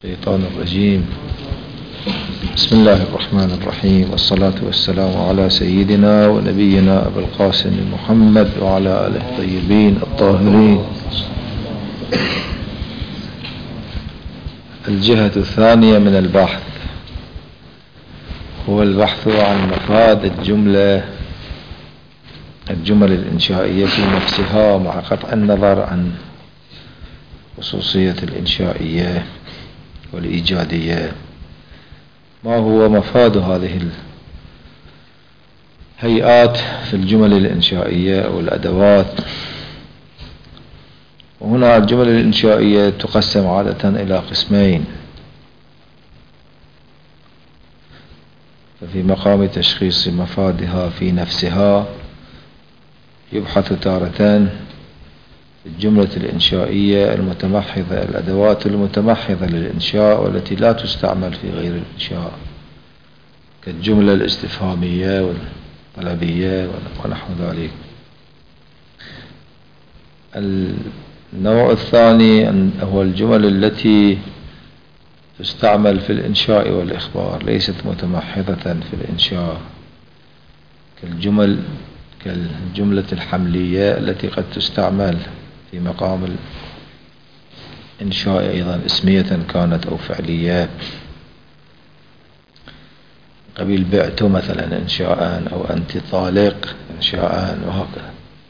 الشيطان الرجيم. بسم الله الرحمن الرحيم، والصلاة والسلام على سيدنا ونبينا أبي القاسم محمد وعلى آله الطيبين الطاهرين. الجهة الثانية من البحث هو البحث عن مفاد الجمل الإنشائية في نفسها مع قطع النظر عن خصوصية الإنشائية والإيجادية. ما هو مفاد هذه الهيئات في الجمل الإنشائية أو الأدوات؟ وهنا الجمل الإنشائية تقسم عادة إلى قسمين. ففي مقام تشخيص مفادها في نفسها يبحث تارة الجملة الإنشائية المتمحضة، الأدوات المتمحضة للإنشاء والتي لا تستعمل في غير الإنشاء، كالجملة الاستفهامية والطلبية ونحو ذلك. النوع الثاني هو الجمل التي تستعمل في الإنشاء والإخبار، ليست متمحضة في الإنشاء، كالجملة الحملية التي قد تستعمل في مقام الإنشاء أيضا، اسمية كانت أو فعلية، قبيل بعت مثلا إنشاء، أو أنت طالق إنشاء، وهكذا.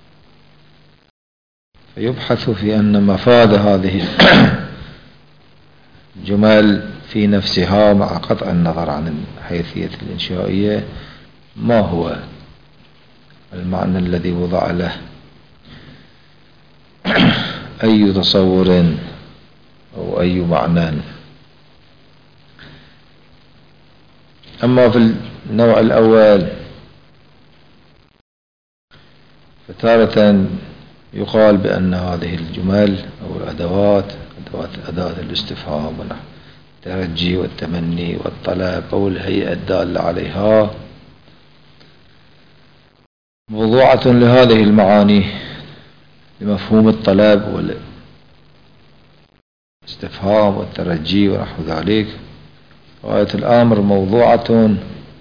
فيبحث في أن مفاد هذه الجمل في نفسها مع قطع النظر عن الحيثية الإنشائية ما هو المعنى الذي وضع له أي تصور أو أي معنى. أما في النوع الأول فتارة يقال بأن هذه الجمل أو الأدوات، أداة الاستفهام والترجي والتمني والطلب أو الهيئة الدالة عليها، موضوعة لهذه المعاني بمفهوم الطلب والاستفهام والترجي ونحو ذلك. غاية الأمر موضوعة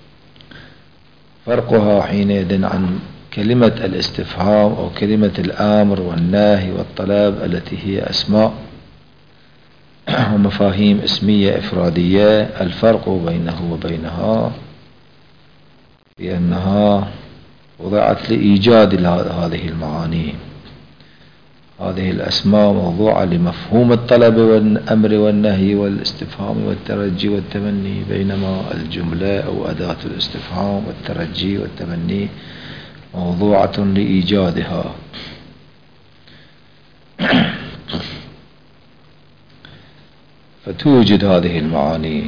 فرقها حينئذ عن كلمة الاستفهام أو كلمة الأمر والنهي والطلب التي هي أسماء ومفاهيم اسمية إفرادية. الفرق بينه وبينها بأنها وضعت لإيجاد هذه المعاني. هذه الأسماء موضوعة لمفهوم الطلب والأمر والنهي والاستفهام والترجي والتمني، بينما الجملة أو أداة الاستفهام والترجي والتمني موضوعة لإيجادها. فتوجد هذه المعاني،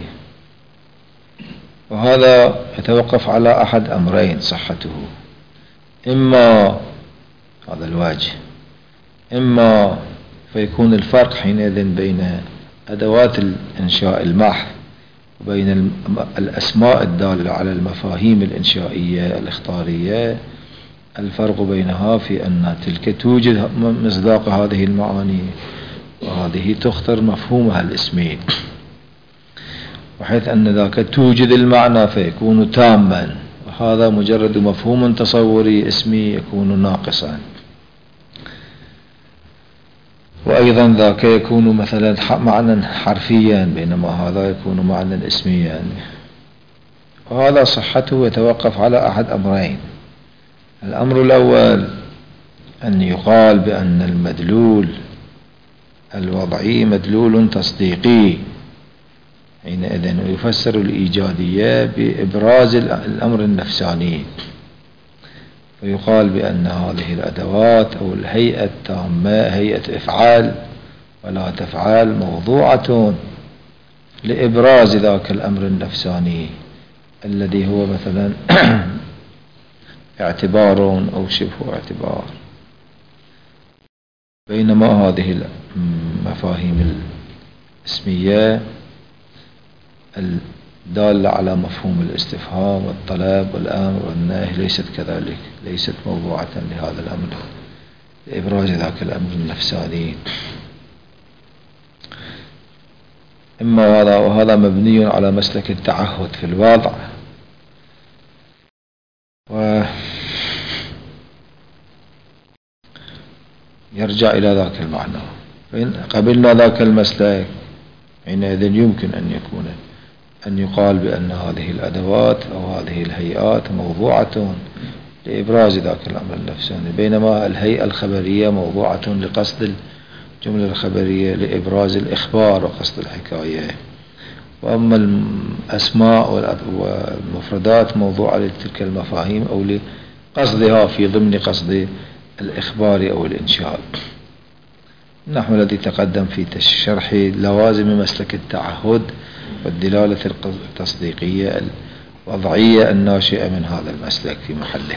وهذا يتوقف على أحد أمرين صحته. إما هذا الوجه، إما فيكون الفرق حينئذ بين أدوات الإنشاء المحض وبين الأسماء الدالة على المفاهيم الإنشائية الإخطارية. الفرق بينها في أن تلك توجد مصداق هذه المعاني، وهذه تخطر مفهومها الاسمي، وحيث أن ذاك توجد المعنى فيكون تاما، وهذا مجرد مفهوم تصوري اسمي يكون ناقصا. وأيضا ذاك يكون مثلا معنى حرفيا، بينما هذا يكون معنى اسميا. وهذا صحته يتوقف على أحد أمرين. الأمر الأول أن يقال بأن المدلول الوضعي مدلول تصديقي، حينئذ يفسر الإيجادية بإبراز الأمر النفساني، فيقال بأن هذه الأدوات أو الهيئة التامة هيئة إفعال ولا تفعل، موضوعة لإبراز ذاك الأمر النفساني الذي هو مثلا اعتبار أو شبه اعتبار. بينما هذه المفاهيم الاسمية الدالة على مفهوم الاستفهام والطلب والأمر والنهي ليست كذلك، ليست موضوعة لهذا الأمر، لإبراز ذاك الأمر النفساني. إما هذا وهذا مبني على مسلك التعهد في الوضع، ويرجع إلى ذاك المعنى. فإن قبلنا ذاك المسلك حينئذ يمكن أن يقال بأن هذه الأدوات أو هذه الهيئات موضوعة لإبراز ذاك الأمر النفساني، بينما الهيئة الخبرية موضوعة لقصد الجملة الخبرية لإبراز الإخبار وقصد الحكاية، وأما الأسماء والمفردات موضوعة لتلك المفاهيم أو لقصدها في ضمن قصد الإخبار أو الإنشاء. النحو الذي تقدم في شرح لوازم مسلك التعهد والدلالة التصديقية الوضعية الناشئة من هذا المسلك في محله.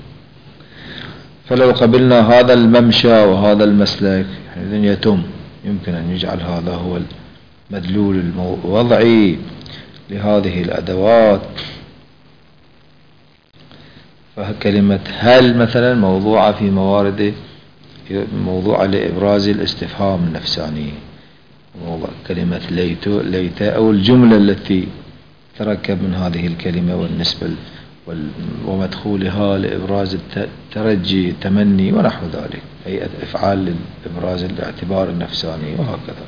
فلو قبلنا هذا الممشى وهذا المسلك إذن يمكن أن يجعل هذا هو المدلول الوضعي لهذه الأدوات. فكلمة هل مثلا موضوعة في موارد موضوعة لإبراز الاستفهام النفساني، كلمة ليت أو الجملة التي تركب من هذه الكلمة والنسبة ومدخولها لإبراز الترجي التمني ونحو ذلك، هيئة إفعال لإبراز الاعتبار النفساني وهكذا.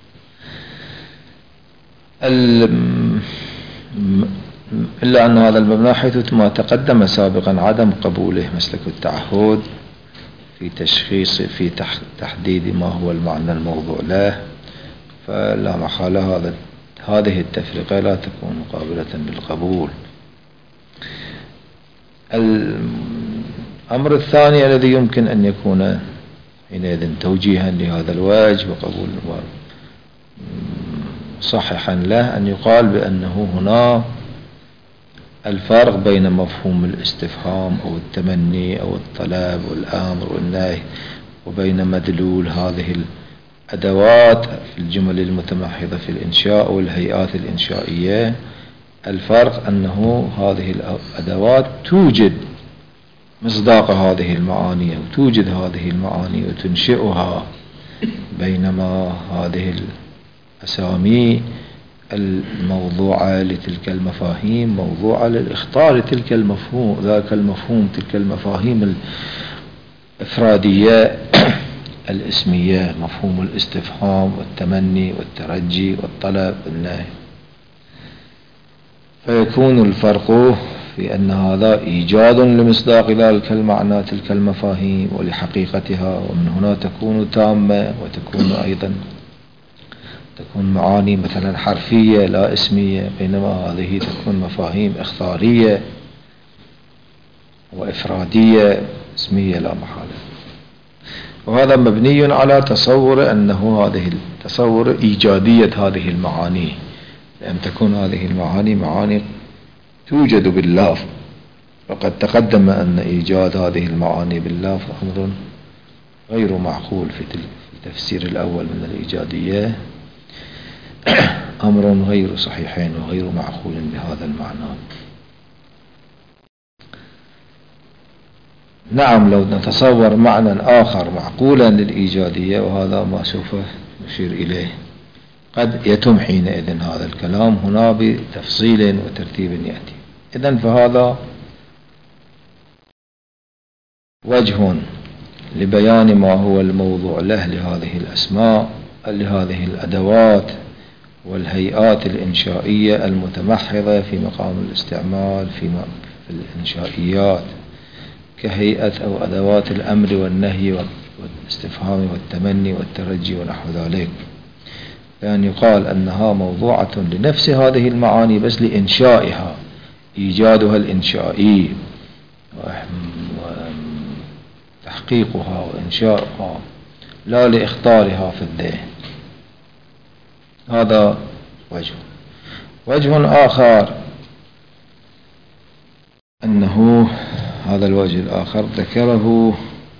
إلا أن هذا المبنى حيث ما تقدم سابقا عدم قبوله مسلك التعهد في تشخيص في تحديد ما هو المعنى الموضوع له، فلا محالة هذه التفرقة لا تكون قابلة للقبول. الأمر الثاني الذي يمكن أن يكون حينئذ توجيها لهذا الوجه وقبول صححا له أن يقال بأنه هنا الفرق بين مفهوم الاستفهام أو التمني أو الطلب والأمر والنهي وبين مدلول هذه الأدوات في الجمل المتمحضة في الإنشاء والهيئات الإنشائية. الفرق أنه هذه الأدوات توجد مصداق هذه المعاني وتوجد هذه المعاني وتنشئها، بينما هذه الأسامي الموضوعة لتلك المفاهيم موضوعة للإخطار تلك المفهوم ذاك المفهوم تلك المفاهيم الإفرادية الاسمية، مفهوم الاستفهام والتمني والترجي والطلب والنهي. فيكون الفرق في أن هذا إيجاد لمصداق ذلك المعنى تلك المفاهيم ولحقيقتها، ومن هنا تكون تامة وتكون أيضا تكون معاني مثلا حرفية لا اسمية، بينما هذه تكون مفاهيم إخطارية وإفرادية اسمية لا محالة. وهذا مبني على تصور أنه هذه تصور إيجادية هذه المعاني، لأن تكون هذه المعاني معاني توجد باللفظ، وقد تقدم أن إيجاد هذه المعاني باللفظ أمر غير معقول في التفسير الأول من الإيجادية، أمر غير صحيحين وغير معقول بهذا المعنى. نعم لو نتصور معنى آخر معقولا للإيجادية، وهذا ما سوف نشير إليه، قد يتم حينئذ هذا الكلام هنا بتفصيل وترتيب يأتي. إذن فهذا وجه لبيان ما هو الموضوع له لهذه الأسماء لهذه الأدوات والهيئات الإنشائية المتمحضة في مقام الاستعمال في الإنشائيات كهيئة أو أدوات الأمر والنهي والاستفهام والتمني والترجي ونحو ذلك، لأن يقال أنها موضوعة لنفس هذه المعاني بس لإنشائها، إيجادها الإنشائي وتحقيقها وإنشائها، لا لإخطارها في الذهن. هذا وجه آخر أنه هذا الوجه الآخر ذكره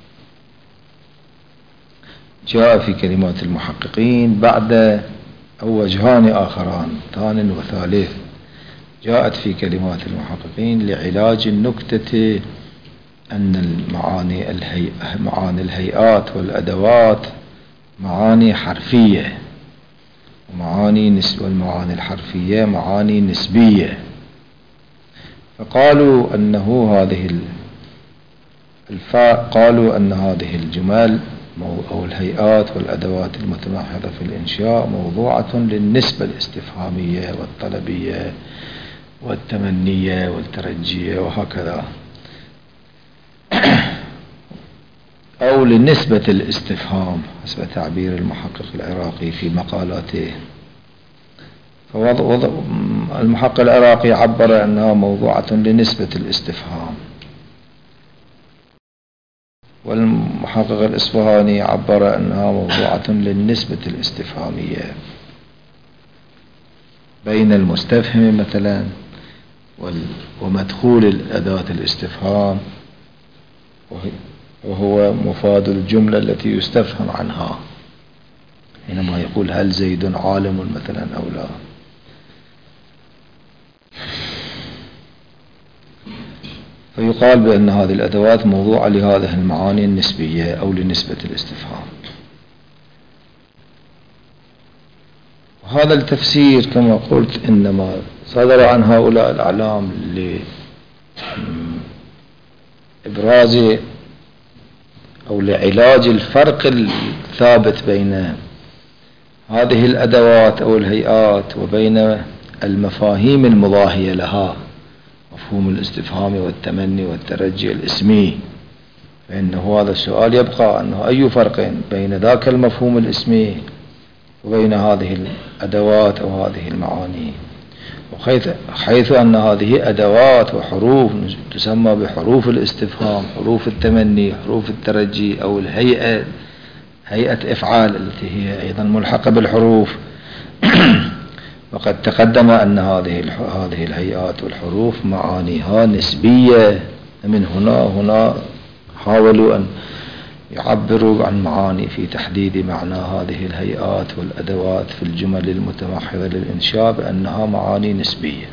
جاء في كلمات المحققين بعد أو وجهان آخران ثان وثالث جاءت في كلمات المحققين لعلاج النكتة أن معاني الهيئات والأدوات معاني حرفية، والمعاني الحرفية معاني نسبية. فقالوا أنه قالوا أن هذه الجمل أو الهيئات والأدوات المتمحضة في الإنشاء موضوعة للنسبة الاستفهامية والطلبية والتمنية والترجية وهكذا، أو لنسبة الاستفهام حسب تعبير المحقق العراقي في مقالاته. المحقق العراقي عبر أنها موضوعة لنسبة الاستفهام، والمحقق الإصفهاني عبر أنها موضوعة للنسبة الاستفهامية بين المستفهم مثلا ومدخول الأداة الاستفهام، وهو مفاد الجملة التي يستفهم عنها حينما يقول هل زيد عالم مثلا أو لا. فيقال بأن هذه الأدوات موضوعة لهذه المعاني النسبية أو لنسبة الاستفهام. وهذا التفسير كما قلت إنما صدر عن هؤلاء الأعلام لإبراز أو لعلاج الفرق الثابت بين هذه الأدوات أو الهيئات وبين المفاهيم المضاهية لها، مفهوم الاستفهام والتمني والترجي الاسمي. فإنه هذا السؤال يبقى أنه أي فرق بين ذاك المفهوم الاسمي وبين هذه الأدوات أو هذه المعاني، حيث أن هذه أدوات وحروف تسمى بحروف الاستفهام، حروف التمني، حروف الترجي، أو هيئة إفعال التي هي أيضا ملحقة بالحروف. وقد تقدم أن هذه الهيئات والحروف معانيها نسبية. من هنا حاولوا أن يعبروا عن معاني في تحديد معنى هذه الهيئات والأدوات في الجمل المتمحضة للإنشاء بأنها معاني نسبية.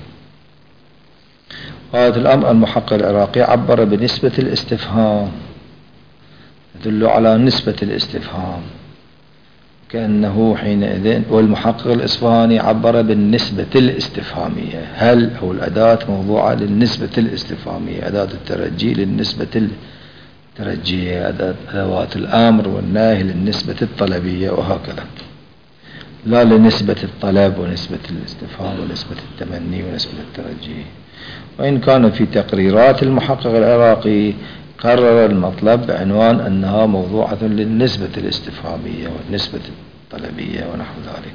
هذا الأمر المحقق العراقي عبر بنسبة الاستفهام، يدل على نسبة الاستفهام كأنه حينئذ. والمحقق الإصفهاني عبر بالنسبة الاستفهامية، هل أو الأداة موضوعة للنسبة الاستفهامية، أداة الترجي للنسبة الترجية، أدوات الأمر والنهي للنسبة الطلبية وهكذا، لا لنسبة الطلب ونسبة الاستفهام ونسبة التمني ونسبة الترجي. وإن كان في تقريرات المحقق العراقي قرر المطلب بعنوان أنها موضوعة للنسبة الاستفهامية والنسبة الطلبية ونحو ذلك،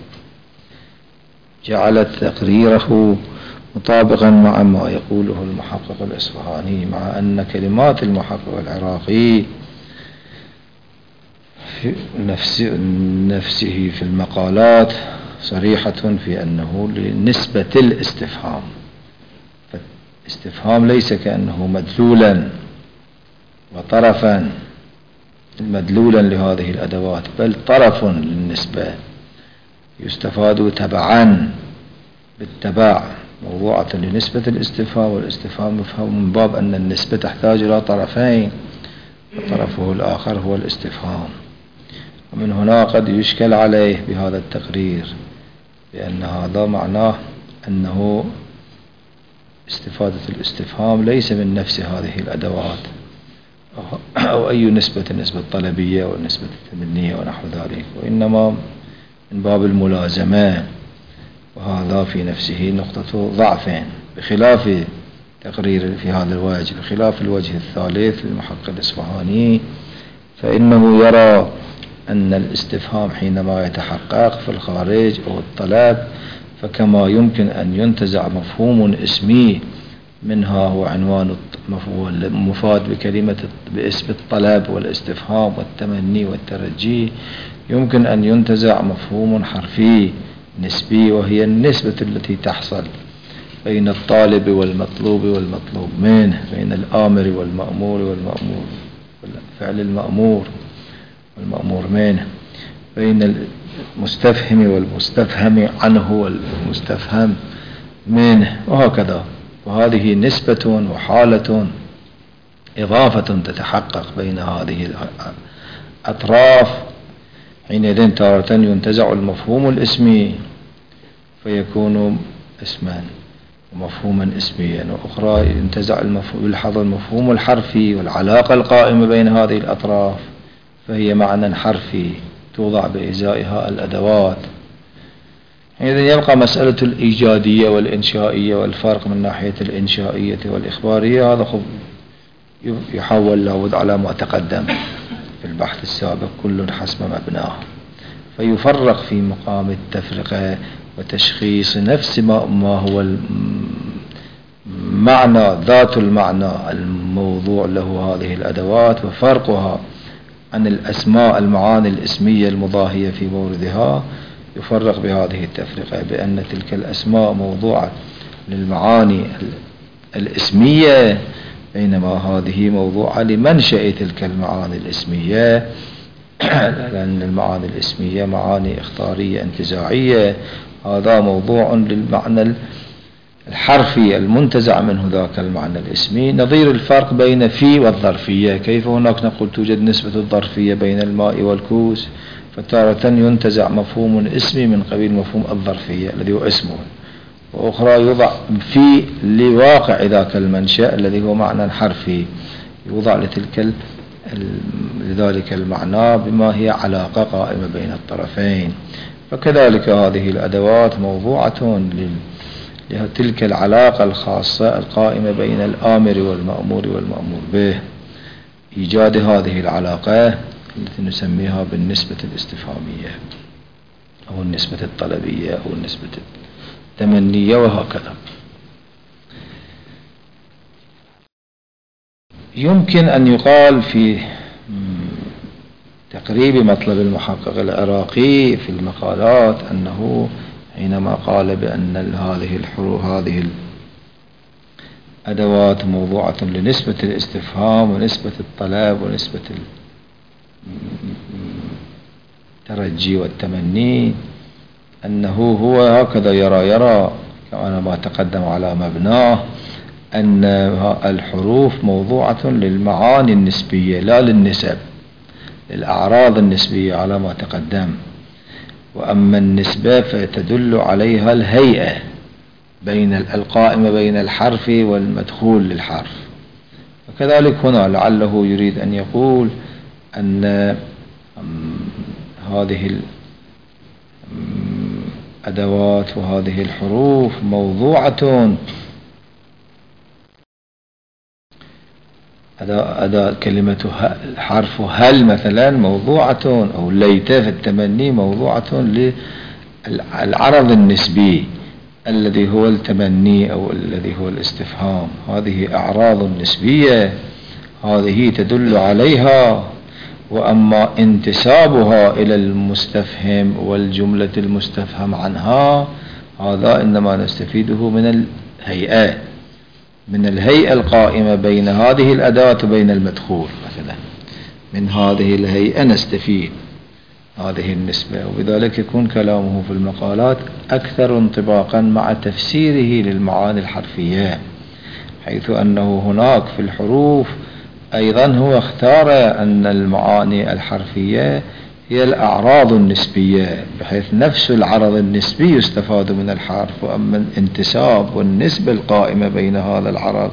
جعلت تقريره مطابقا مع ما يقوله المحقق الإصفهاني، مع أن كلمات المحقق العراقي في نفسه في المقالات صريحة في أنه لنسبة الاستفهام. فالاستفهام ليس كأنه مدلولا وطرفا مدلولا لهذه الأدوات، بل طرف للنسبة يستفاد تبعا بالتبع، موضوعة لنسبة الاستفهام. والاستفهام مفهوم من باب أن النسبة تحتاج إلى طرفين، وطرفه الآخر هو الاستفهام. ومن هنا قد يشكل عليه بهذا التقرير بأن هذا معناه أنه استفادة الاستفهام ليس من نفس هذه الأدوات أو أي نسبة طلبية والنسبة التمنية ونحو ذلك، وإنما من باب الملازمة، وهذا في نفسه نقطة ضعف، بخلاف تقرير في هذا الوجه. بخلاف الوجه الثالث للمحقق الإصفهاني، فإنه يرى أن الاستفهام حينما يتحقق في الخارج أو الطلب، فكما يمكن أن ينتزع مفهوم اسمي منها هو عنوان المفاد بكلمة باسم الطلب والاستفهام والتمني والترجي، يمكن أن ينتزع مفهوم حرفي نسبي، وهي النسبة التي تحصل بين الطالب والمطلوب منه، بين الآمر والمأمور فعل المأمور والمأمور منه، بين المستفهم والمستفهم عنه والمستفهم منه، وهكذا. وهذه نسبة وحالة إضافة تتحقق بين هذه الأطراف. حينئذ تارة ينتزع المفهوم الاسمي فيكون اسما ومفهوما اسميا، وأخرى يلحظ المفهوم الحرفي والعلاقة القائمة بين هذه الأطراف، فهي معنى حرفي توضع بإزائها الأدوات. إذن يبقى مسألة الإيجادية والإنشائية والفرق من ناحية الإنشائية والإخبارية، هذا يحول لابد على ما تقدم في البحث السابق، كل حسب مبناه، فيفرق في مقام التفرقة وتشخيص نفس ما هو المعنى، ذات المعنى الموضوع له هذه الأدوات، وفرقها عن الأسماء المعاني الاسمية المضاهية في موردها. يفرق بهذه التفرقة بأن تلك الأسماء موضوعة للمعاني الاسمية، بينما هذه موضوعة لمنشأ تلك المعاني الاسمية، لأن المعاني الاسمية معاني اختارية انتزاعية، هذا موضوع للمعنى الحرفي المنتزع منه ذاك المعنى الاسمي. نظير الفرق بين في والظرفية، كيف هناك نقول توجد نسبة الظرفية بين الماء والكوس، فتارة ينتزع مفهوم اسمي من قبيل مفهوم الظرفية الذي هو اسمه، وأخرى يوضع في لواقع ذاك المنشأ الذي هو معنى حرفي، يوضع لذلك المعنى بما هي علاقة قائمة بين الطرفين. فكذلك هذه الأدوات موضوعة لتلك العلاقة الخاصة القائمة بين الآمر والمأمور والمأمور به، إيجاد هذه العلاقة التي نسميها بالنسبة الاستفهامية أو النسبة الطلبية أو النسبة التمنية، وهكذا. يمكن أن يقال في تقريب مطلب المحقق العراقي في المقالات أنه حينما قال بأن هذه الأدوات موضوعة لنسبة الاستفهام ونسبة الطلب ونسبة الترجي والتمني، أنه هو هكذا يرى كما ما تقدم على مبناه، أن الحروف موضوعة للمعاني النسبية لا للنسب، للأعراض النسبية على ما تقدم. وأما النسبة فتدل عليها الهيئة القائمة بين الحرف والمدخول للحرف. وكذلك هنا لعله يريد أن يقول أن هذه الأدوات وهذه الحروف موضوعة، أداة كلمة حرف هل مثلا موضوعة، أو ليت في التمني موضوعة للعرض النسبي الذي هو التمني أو الذي هو الاستفهام. هذه أعراض نسبية، هذه تدل عليها. وأما انتسابها إلى المستفهم والجملة المستفهم عنها، هذا إنما نستفيده من الهيئة القائمة بين هذه الأداة وبين المدخول مثلا. من هذه الهيئة نستفيد هذه النسبة، وبذلك يكون كلامه في المقالات أكثر انطباقا مع تفسيره للمعاني الحرفية، حيث أنه هناك في الحروف أيضا هو اختار أن المعاني الحرفية هي الأعراض النسبية، بحيث نفس العرض النسبي يستفاد من الحرف، وأما الانتساب والنسبة القائمة بين هذا العرض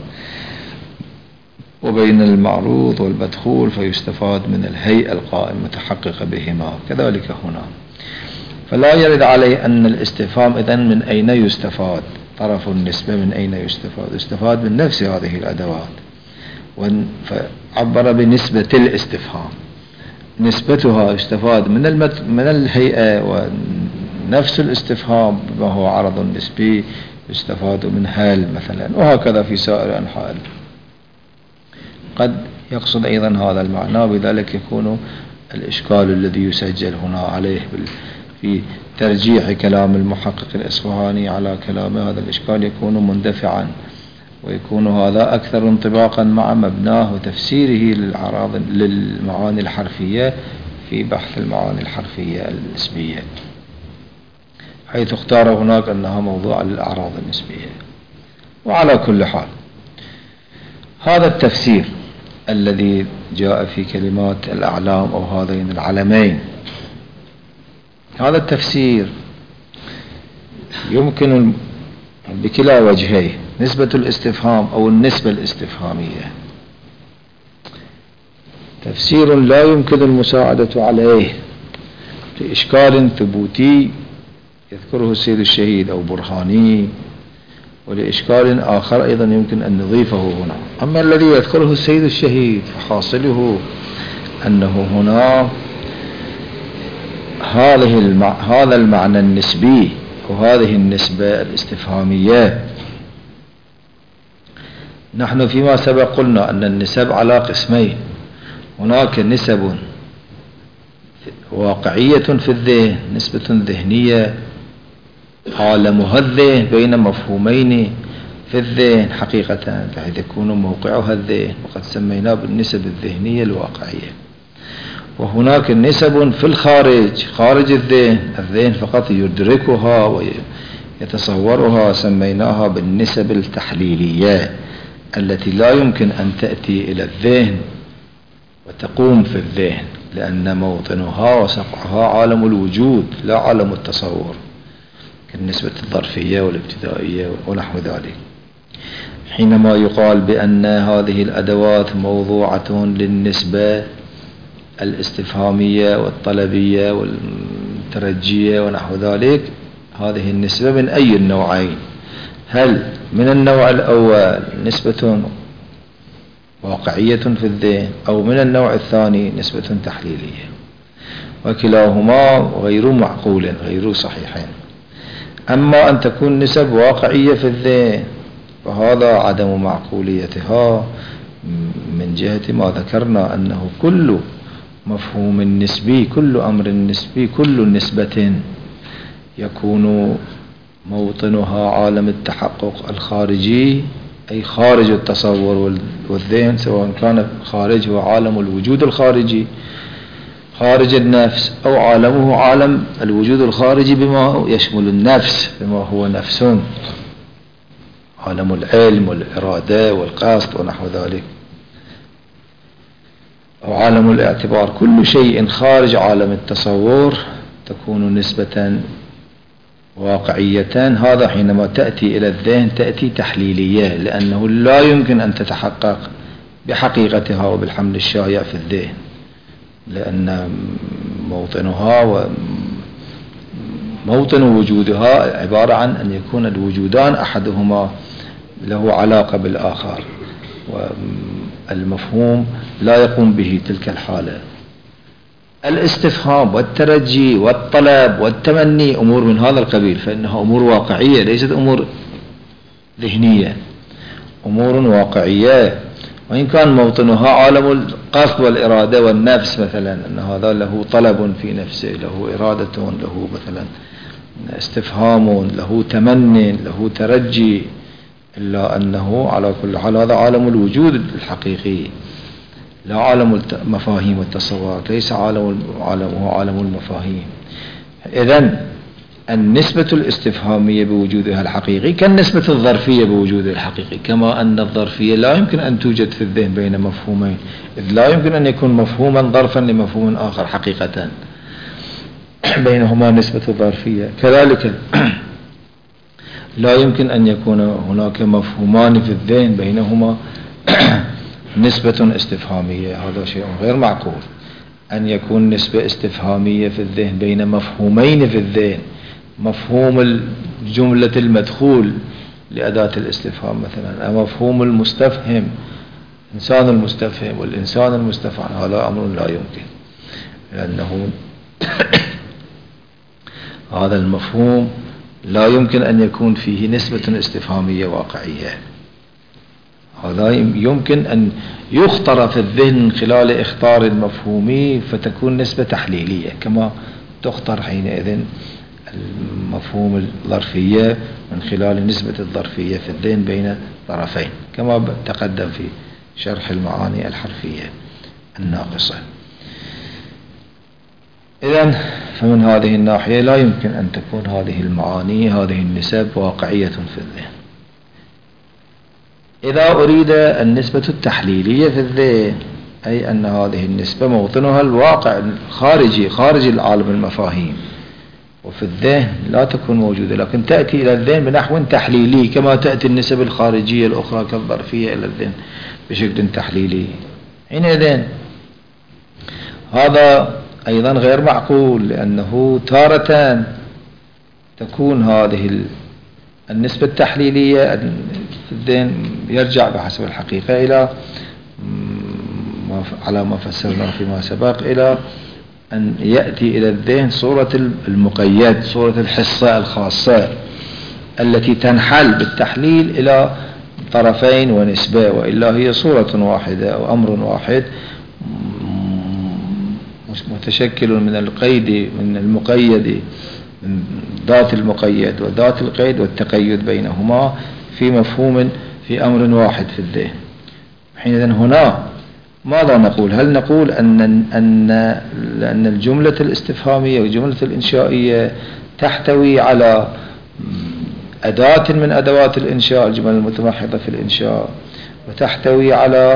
وبين المعروض والمدخول فيستفاد من الهيئة القائمة المتحققة بهما. كذلك هنا فلا يرد عليه أن الاستفهام إذن من أين يستفاد، طرف النسبة من أين يستفاد من نفس هذه الأدوات، فعبر بنسبة الاستفهام، نسبتها يستفاد من الهيئة، ونفس الاستفهام ما هو عرض نسبي يستفاد من هل مثلا، وهكذا في سائر أنحاء. قد يقصد أيضا هذا المعنى، بذلك يكون الإشكال الذي يسجل هنا عليه في ترجيح كلام المحقق الإصفهاني على كلام هذا الإشكال يكون مندفعا، ويكون هذا أكثر انطباقا مع مبناه وتفسيره للمعاني الحرفية في بحث المعاني الحرفية النسبية، حيث اختار هناك أنها موضوع للأعراض النسبية. وعلى كل حال هذا التفسير الذي جاء في كلمات الأعلام أو هذين العلمين، هذا التفسير يمكن بكلا وجهيه نسبة الاستفهام أو النسبة الاستفهامية تفسير لا يمكن المساعدة عليه لإشكال ثبوتي يذكره السيد الشهيد أو برهاني، ولإشكال آخر أيضا يمكن أن نضيفه هنا. أما الذي يذكره السيد الشهيد فحاصله أنه هنا هذا المعنى النسبي وهذه النسبة الاستفهامية. نحن فيما سبق قلنا أن النسب على قسمين، هناك نسب واقعية في الذهن، نسبة ذهنية عالمها الذهن بين مفهومين في الذهن حقيقة بحيث يكون موقعها الذهن، وقد سميناه بالنسب الذهنية الواقعية. وهناك نسب في الخارج، خارج الذهن فقط يدركها ويتصورها، سميناها بالنسب التحليلية التي لا يمكن أن تأتي إلى الذهن وتقوم في الذهن، لأن موطنها وسقعها عالم الوجود لا عالم التصور، كالنسبة الظرفية والابتدائية ونحو ذلك. حينما يقال بأن هذه الأدوات موضوعة للنسبة الاستفهامية والطلبية والترجية ونحو ذلك، هذه النسبة من أي النوعين؟ هل من النوع الأول نسبة واقعية في الذهن، أو من النوع الثاني نسبة تحليلية؟ وكلاهما غير معقول غير صحيحين. أما أن تكون نسب واقعية في الذهن فهذا عدم معقوليتها من جهة ما ذكرنا أنه كل مفهوم نسبي، كل أمر نسبي، كل نسبة يكون موطنها عالم التحقق الخارجي، أي خارج التصور والذهن، سواء كان خارج هو عالم الوجود الخارجي خارج النفس، أو عالمه عالم الوجود الخارجي بما يشمل النفس، بما هو نفس، عالم العلم والإرادة والقصد ونحو ذلك، أو عالم الاعتبار. كل شيء خارج عالم التصور تكون نسبة واقعية. هذا حينما تأتي إلى الذهن تأتي تحليلية، لأنه لا يمكن أن تتحقق بحقيقتها وبالحمل الشائع في الذهن، لأن موطنها وموطن وجودها عبارة عن أن يكون الوجودان أحدهما له علاقة بالآخر، والمفهوم لا يقوم به تلك الحالة. الاستفهام والترجي والطلب والتمني أمور من هذا القبيل، فإنها أمور واقعية ليست أمور ذهنية، أمور واقعية، وإن كان موطنها عالم القصد والإرادة والنفس مثلا، أن هذا له طلب في نفسه، له إرادة، له مثلا استفهام، له تمني، له ترجي، إلا أنه على كل حال هذا عالم الوجود الحقيقي، لا عالم المفاهيم والتصورات، ليس عالمه عالم المفاهيم. إذن النسبة الاستفهامية بوجودها الحقيقي كالنسبة الظرفية بوجودها الحقيقي، كما أن الظرفية لا يمكن أن توجد في الذهن بين مفهومين، إذ لا يمكن أن يكون مفهوما ظرفا لمفهوم آخر حقيقة، بينهما نسبة ظرفية. كذلك لا يمكن أن يكون هناك مفهومان في الذهن بينهما نسبة استفهامية، هذا شيء غير معقول. أن يكون نسبة استفهامية في الذهن بين مفهومين في الذهن، مفهوم الجملة المدخول لأداة الاستفهام مثلا، أو مفهوم المستفهم، إنسان المستفهم والإنسان المستفهم، هذا أمر لا يمكن، لأنه هذا المفهوم لا يمكن أن يكون فيه نسبة استفهامية واقعية. هذا يمكن أن يخطر في الذهن من خلال إخطار المفهومي فتكون نسبة تحليلية، كما تخطر حينئذ المفهوم الظرفية من خلال نسبة الظرفية في الذهن بين طرفين، كما تقدم في شرح المعاني الحرفية الناقصة. إذن فمن هذه الناحية لا يمكن أن تكون هذه المعاني، هذه النسب واقعية في الذهن. إذا أريد النسبة التحليلية في الذهن، أي أن هذه النسبة موطنها الواقع الخارجي، خارج العالم المفاهيم، وفي الذهن لا تكون موجودة، لكن تأتي إلى الذهن بنحو تحليلي كما تأتي النسب الخارجية الأخرى كالظرفية إلى الذهن بشكل تحليلي. حينئذ هذا أيضا غير معقول، لأنه تارة تكون هذه النسبة التحليلية في الذهن يرجع بحسب الحقيقة إلى على ما فسرنا فيما سبق إلى أن يأتي إلى الذهن صورة المقيد، صورة الحصة الخاصة التي تنحل بالتحليل إلى طرفين ونسبة، وإلا هي صورة واحدة أو أمر واحد متشكل من القيد، من المقيد، من ذات المقيد وذات القيد والتقيد بينهما في مفهوم في أمر واحد في الذهن. حينئذ هنا ماذا نقول؟ هل نقول أن الجملة الاستفهامية والجملة الإنشائية تحتوي على أداة من أدوات الإنشاء، الجمل المتمحضة في الإنشاء، وتحتوي على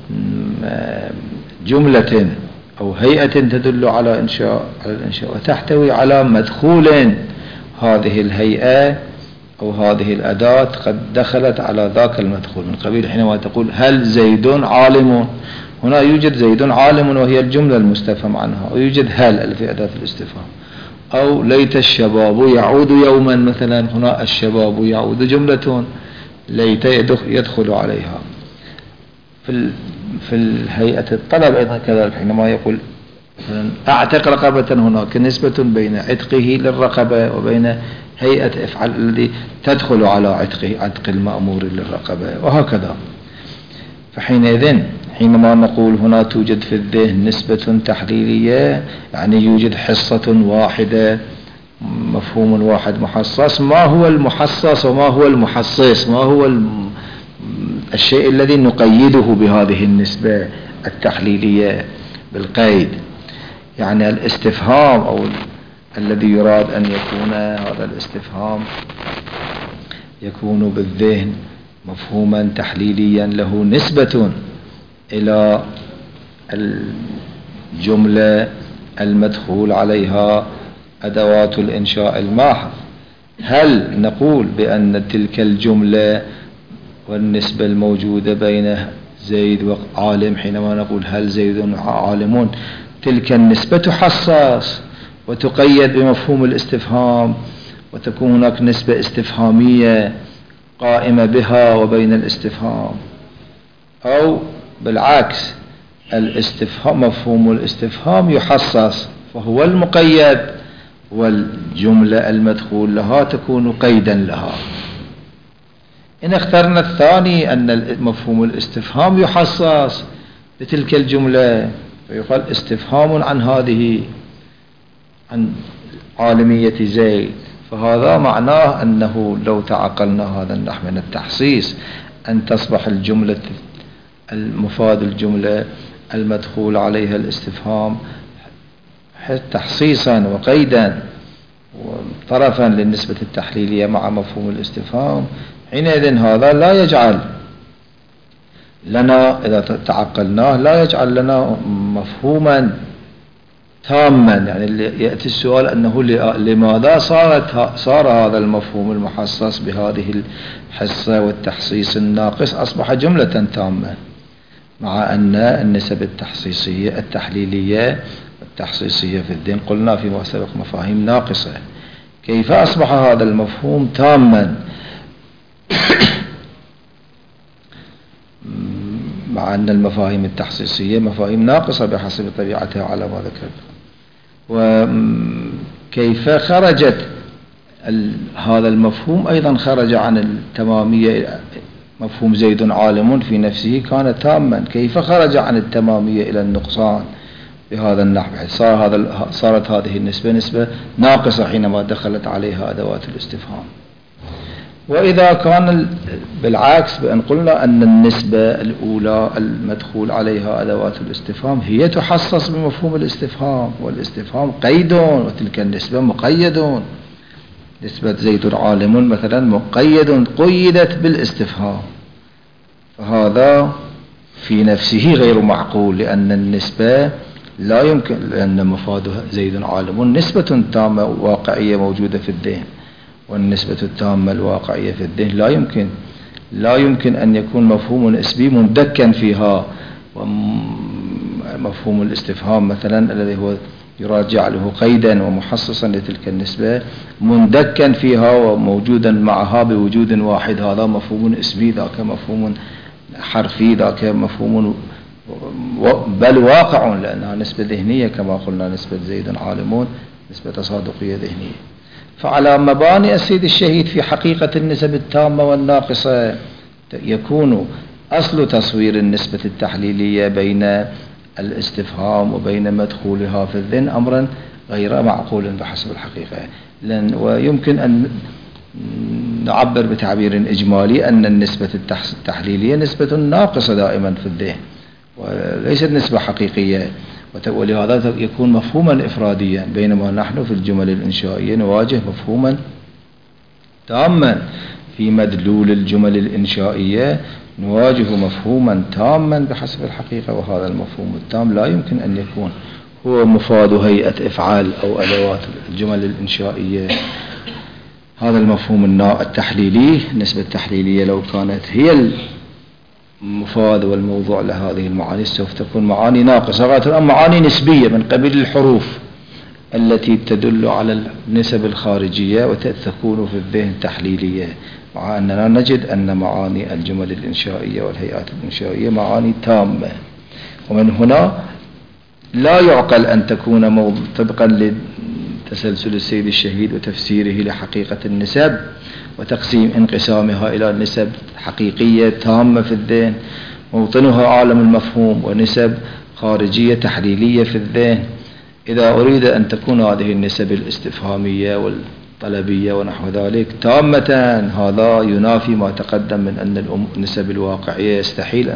جملة أو هيئة تدل على الإنشاء، وتحتوي على مدخول هذه الهيئة أو هذه الأداة قد دخلت على ذاك المدخول، من قبيل حينما تقول هل زيد عالم، هنا يوجد زيد عالم وهي الجملة المستفهم عنها، ويوجد هل في أداة الاستفهام. أو ليت الشباب يعود يوما مثلا، هنا الشباب يعود جملة، ليت يدخل عليها. في الهيئة الطلب أيضا كذلك، حينما يقول أعتق رقبة، هناك نسبة بين عتقه للرقبة وبين هيئة افعل الذي تدخل على عتق المأمور للرقبة، وهكذا. فحينئذ حينما نقول هنا توجد في الذهن نسبة تحليلية، يعني يوجد حصة واحدة، مفهوم واحد محصص. ما هو المحصص وما هو المحصص؟ ما هو الشيء الذي نقيده بهذه النسبة التحليلية بالقيد؟ يعني الاستفهام أو الذي يراد أن يكون هذا الاستفهام يكون بالذهن مفهوما تحليليا له نسبة إلى الجملة المدخول عليها أدوات الإنشاء الماحض. هل نقول بأن تلك الجملة والنسبة الموجودة بين زيد وعالم، حينما نقول هل زيد عالمون، تلك النسبة تحصص وتقيد بمفهوم الاستفهام، وتكون هناك نسبة استفهامية قائمة بها وبين الاستفهام، أو بالعكس الاستفهام مفهوم الاستفهام يحصص فهو المقيد، والجملة المدخول لها تكون قيدا لها. إن اخترنا الثاني أن مفهوم الاستفهام يحصص بتلك الجملة، فيقال استفهام عن هذه، عن عالمية زيد، فهذا معناه أنه لو تعقلنا هذا النحو من التحصيص أن تصبح الجملة المفاد الجملة المدخول عليها الاستفهام تحصيصا وقيدا وطرفا للنسبة التحليلية مع مفهوم الاستفهام، حينئذ هذا لا يجعل لنا، إذا تعقلناه لا يجعل لنا مفهوما تاما. يعني يأتي السؤال أنه لماذا صار هذا المفهوم المحصص بهذه الحصة والتحصيص الناقص أصبح جملة تامة، مع أن النسب التحصيصية التحليلية والتحصيصية في الذهن قلنا فيما سبق مفاهيم ناقصة. كيف أصبح هذا المفهوم تاما مع أن المفاهيم التحصيصية مفاهيم ناقصة بحسب طبيعتها على ما ذكرنا؟ وكيف خرجت هذا المفهوم أيضا خرج عن التمامية؟ مفهوم زيد عالم في نفسه كان تاما، كيف خرج عن التمامية إلى النقصان بهذا النحو؟ صارت هذه النسبة نسبة ناقصة حينما دخلت عليها أدوات الاستفهام. وإذا كان بالعكس، بأن قلنا أن النسبة الأولى المدخول عليها أدوات الاستفهام هي تحصص بمفهوم الاستفهام، والاستفهام قيد وتلك النسبة مقيد. نسبة زيد عالم مثلا مقيد، قيدت بالاستفهام، فهذا في نفسه غير معقول، لأن النسبة لا يمكن، لأن مفاد زيد عالم نسبة تامة واقعية موجودة في الذهن، والنسبة التامة الواقعية في الذهن لا يمكن أن يكون مفهوم اسمي مندكا فيها. ومفهوم الاستفهام مثلا الذي هو يراجع له قيدا ومحصصا لتلك النسبة مندكا فيها وموجودا معها بوجود واحد، هذا مفهوم اسمي، ذاك مفهوم حرفي، ذاك مفهوم بل واقع، لأنها نسبة ذهنية كما قلنا، نسبة زيد عالمون نسبة تصادقية ذهنية. فعلى مباني السيد الشهيد في حقيقة النسب التامة والناقصة يكون أصل تصوير النسبة التحليلية بين الاستفهام وبين مدخولها في الذهن أمرا غير معقول بحسب الحقيقة. ويمكن أن نعبر بتعبير إجمالي أن النسبة التحليلية نسبة ناقصة دائما في الذهن وليست نسبة حقيقية، ولهذا يكون مفهوما إفراديا، بينما نحن في الجمل الإنشائية نواجه مفهوما تاما. في مدلول الجمل الإنشائية نواجه مفهوما تاما بحسب الحقيقة، وهذا المفهوم التام لا يمكن أن يكون هو مفاد هيئة إفعال أو أدوات الجمل الإنشائية. هذا المفهوم التحليلي، النسبة التحليلية لو كانت هي المفاد والموضوع لهذه المعاني سوف تكون معاني ناقصة، غاية معاني نسبية من قبيل الحروف التي تدل على النسب الخارجية وتكون في الذهن تحليلية، مع أننا نجد أن معاني الجمل الإنشائية والهيئات الإنشائية معاني تامة. ومن هنا لا يعقل أن تكون طبقا لتسلسل السيد الشهيد وتفسيره لحقيقة النسب وتقسيم انقسامها إلى نسب حقيقية تامة في الذهن موطنها عالم المفهوم ونسب خارجية تحليلية في الذهن. إذا أريد أن تكون هذه النسب الاستفهامية والطلبية ونحو ذلك تامة، هذا ينافي ما تقدم من أن النسب الواقعية يستحيل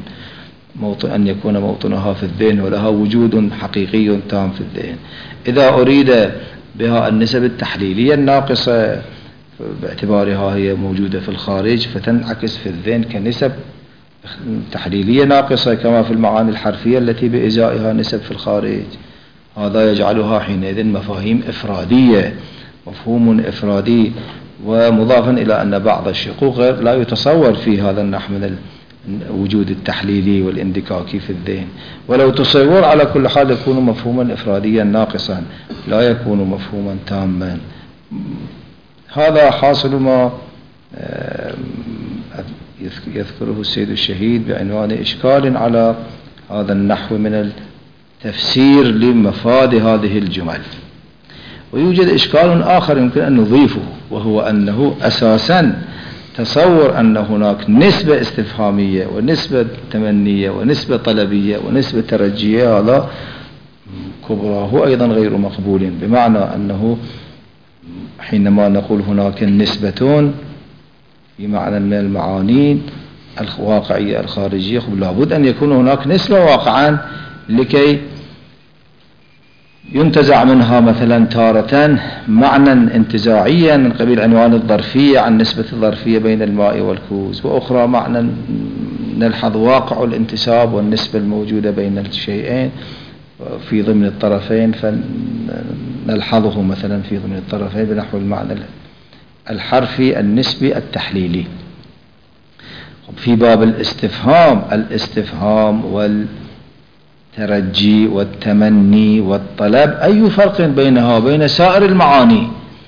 أن يكون موطنها في الذهن ولها وجود حقيقي تام في الذهن. إذا أريد بها النسب التحليلية الناقصة باعتبارها هي موجودة في الخارج فتنعكس في الذهن كنسب تحليلية ناقصة كما في المعاني الحرفية التي بإزائها نسب في الخارج، هذا يجعلها حينئذ مفاهيم إفرادية، مفهوم إفرادي. ومضافا إلى أن بعض الشقوق لا يتصور في هذا النحو من وجود التحليلي والاندكاكي في الذهن، ولو تصور على كل حال يكون مفهوما إفراديا ناقصا لا يكون مفهوما تاما. هذا حاصل ما يذكره السيد الشهيد بعنوان إشكال على هذا النحو من التفسير لمفاد هذه الجمل. ويوجد إشكال آخر يمكن أن نضيفه، وهو أنه أساسا تصور أن هناك نسبة استفهامية ونسبة تمنية ونسبة طلبية ونسبة ترجية، هذا كبراه أيضا غير مقبول، بمعنى أنه حينما نقول هناك نسبتون في معنى من المعاني الواقعية الخارجية، لابد أن يكون هناك نسبة واقعا لكي ينتزع منها مثلا تارة معنى انتزاعيا من قبيل عنوان الظرفية عن نسبة الظرفية بين الماء والكوز، وأخرى معنى نلحظ واقع الانتساب والنسبة الموجودة بين الشيئين في ضمن الطرفين فنلحظه مثلا في ضمن الطرفين بنحو المعنى الحرفي النسبي التحليلي. في باب الاستفهام والترجي والتمني والطلب، أي فرق بينها وبين سائر المعاني،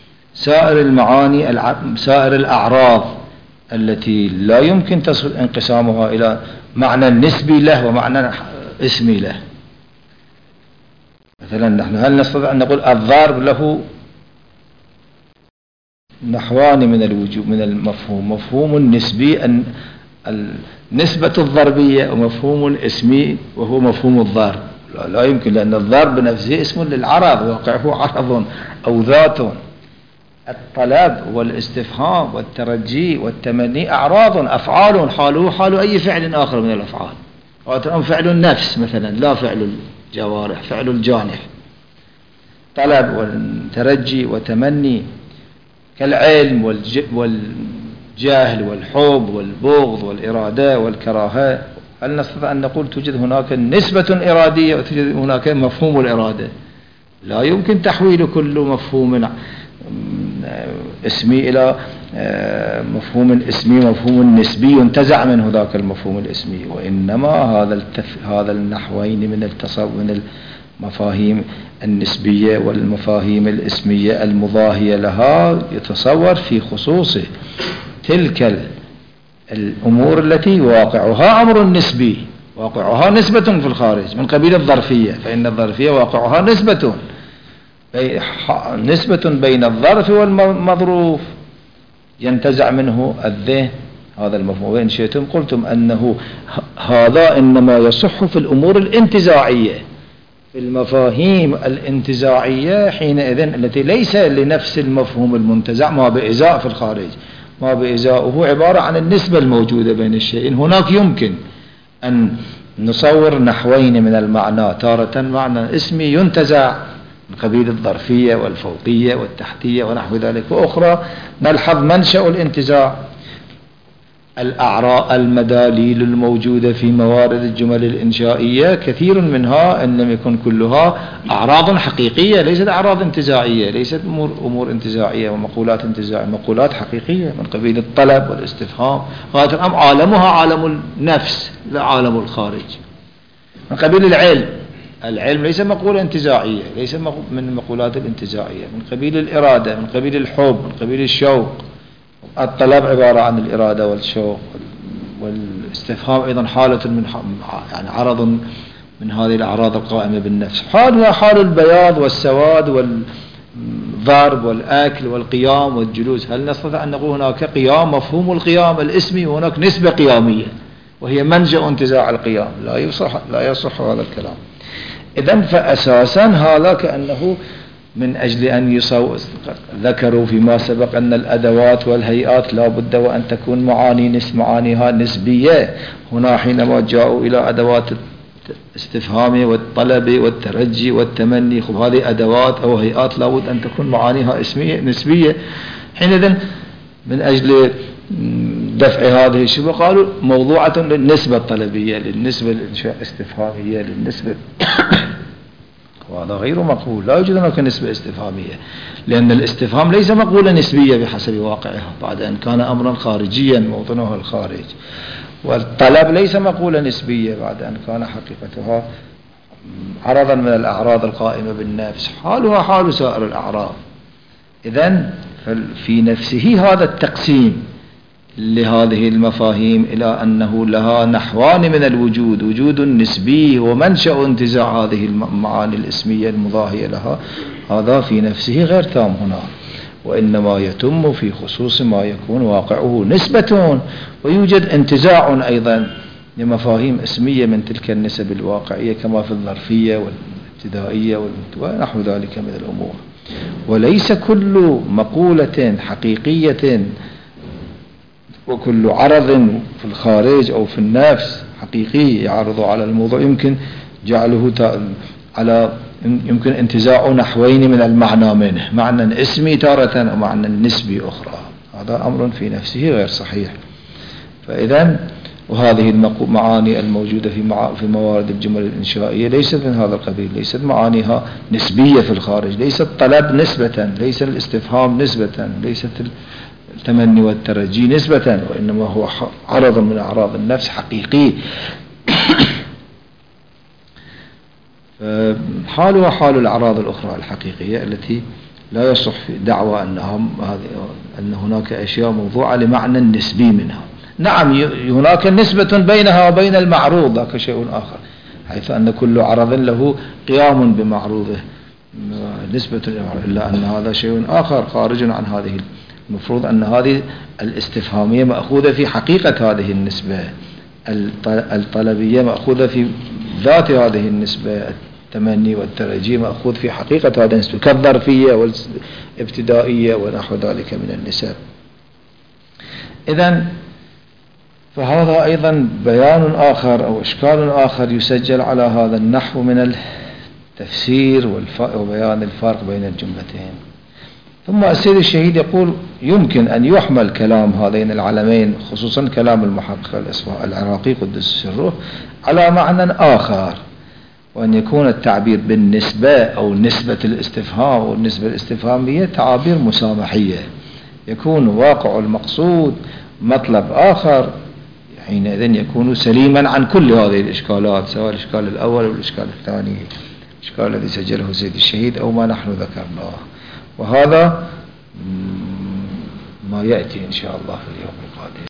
سائر الأعراض التي لا يمكن تصل انقسامها إلى معنى نسبي له ومعنى اسمي له؟ مثلا نحن هل نستطيع أن نقول الضرب له نحوان من الوجوب من المفهوم، مفهوم نسبي أن النسبة الضربية ومفهوم اسمي وهو مفهوم الضرب؟ لا يمكن، لأن الضرب بنفسه اسم للعرض، واقعه عرض أو ذات. الطلب والاستفهام والترجي والتمني أعراض أفعال حاله حال أي فعل آخر من الأفعال، فعل النفس مثلا لا فعل الجوارح، فعل الجانح. طلب والترجي وتمني كالعلم والجهل والحب والبغض والإرادة والكراهة، هل نستطيع أن نقول توجد هناك نسبة إرادية وتوجد هناك مفهوم الإرادة؟ لا يمكن تحويل كل مفهوم اسمي إلى مفهوم اسمي مفهوم نسبي ينتزع منه ذاك المفهوم الاسمي، وإنما هذا النحوين من المفاهيم النسبية والمفاهيم الاسمية المضاهية لها يتصور في خصوص تلك الأمور التي واقعها أمر نسبي، واقعها نسبة في الخارج من قبيل الظرفية، فإن الظرفية واقعها نسبة بين الظرف والمظروف ينتزع منه الذهن هذا المفهوم. وإن شئتم قلتم أنه هذا إنما يصح في الأمور الانتزاعية، في المفاهيم الانتزاعية حينئذ التي ليس لنفس المفهوم المنتزع ما بإزاء في الخارج، ما بإزاؤه عبارة عن النسبة الموجودة بين الشيئين. هناك يمكن أن نصور نحوين من المعنى، تارة معنى اسمي ينتزع من قبيل الظرفية والفوقية والتحتية ونحو ذلك، وأخرى نلحظ منشأ الانتزاع الأعراء المداليل الموجودة في موارد الجمل الإنشائية، كثير منها إن لم يكن كلها أعراض حقيقية، ليست أعراض انتزاعية، ليست أمور انتزاعية ومقولات انتزاعية، مقولات حقيقية من قبيل الطلب والاستفهام. هذا الأمر عالمها عالم النفس لا عالم الخارج. من قبيل العلم ليس مقولة انتزاعية، ليس من المقولات الانتزاعية، من قبيل الإرادة، من قبيل الحب، من قبيل الشوق. الطلب عبارة عن الإرادة والشوق، والاستفهام أيضا حالة من يعني عرض من هذه الأعراض القائمة بالنفس. حالها حال البياض والسواد والضرب والأكل والقيام والجلوس. هل نستطيع أن نقول هناك قيام مفهوم القيام الاسمي وهناك نسبة قيامية وهي منشأ انتزاع القيام؟ لا يصح هذا الكلام. إذن فأساسا هذا كأنه من أجل أن ذكروا فيما سبق أن الأدوات والهيئات لا بد وأن تكون معانيها نسبية. هنا حينما جاءوا إلى أدوات الاستفهام والطلب والترجي والتمني، هذه أدوات أو هيئات لا بد أن تكون معانيها نسبية. حينئذ من أجل دفع هذه الشبهة قالوا موضوعة للنسبة الطلبية، للنسبة الاستفهامية، للنسبة وهذا غير مقبول. لا يوجد هناك نسبة استفهامية، لأن الاستفهام ليس مقولة نسبية بحسب واقعها بعد أن كان أمرا خارجيا موطنها الخارج، والطلب ليس مقولة نسبية بعد أن كان حقيقتها عرضا من الأعراض القائمة بالنفس، حالها حال سائر الأعراض. إذن في نفسه هذا التقسيم لهذه المفاهيم إلى أنه لها نحوان من الوجود، وجود نسبي ومنشأ انتزاع هذه المعاني الاسمية المضاهية لها، هذا في نفسه غير تام هنا، وإنما يتم في خصوص ما يكون واقعه نسبة، ويوجد انتزاع أيضا لمفاهيم اسمية من تلك النسب الواقعية كما في الظرفية والابتدائية ونحو ذلك من الأمور. وليس كل مقولة حقيقية وكل عرض في الخارج أو في النفس حقيقي يعرض على الموضوع يمكن جعله يمكن انتزاع نحوين من المعنى منه، معنى اسمي تارة ومعنى نسبي أخرى. هذا أمر في نفسه غير صحيح. فإذا وهذه المعاني الموجودة في موارد الجمل الإنشائية ليست من هذا القبيل، ليست معانيها نسبية في الخارج، ليست طلب نسبة، ليس الاستفهام نسبة، ليست التمني والترجي نسبة، وإنما هو عرض من أعراض النفس حقيقي. حالها حال الأعراض الأخرى الحقيقية التي لا يصح في دعوى أن هناك أشياء موضوعة لمعنى نسبي منها. نعم هناك نسبة بينها وبين المعروض، ذاك شيء آخر، حيث أن كل عرض له قيام بمعروضه نسبة، إلا أن هذا شيء آخر خارج عن هذه. المفروض أن هذه الاستفهامية مأخوذة في حقيقة هذه النسبة، الطلبية مأخوذة في ذات هذه النسبة، التمني والترجي مأخوذ في حقيقة هذه النسبة كالظرفية والابتدائية ونحو ذلك من النسب. إذن فهذا أيضا بيان آخر أو إشكال آخر يسجل على هذا النحو من التفسير وبيان الفرق بين الجملتين. ثم السيد الشهيد يقول يمكن أن يحمل كلام هذين العلمين خصوصا كلام المحقق العراقي قدس سره على معنى آخر، وأن يكون التعبير بالنسبة أو نسبة الاستفهام أو النسبة الاستفهامية تعابير مسامحية، يكون واقع المقصود مطلب آخر، حينئذ يكون سليما عن كل هذه الإشكالات، سواء الإشكال الأول أو الإشكال الثاني، الإشكال الذي سجله سيد الشهيد أو ما نحن ذكرناه. وهذا ما يأتي إن شاء الله في اليوم القادم.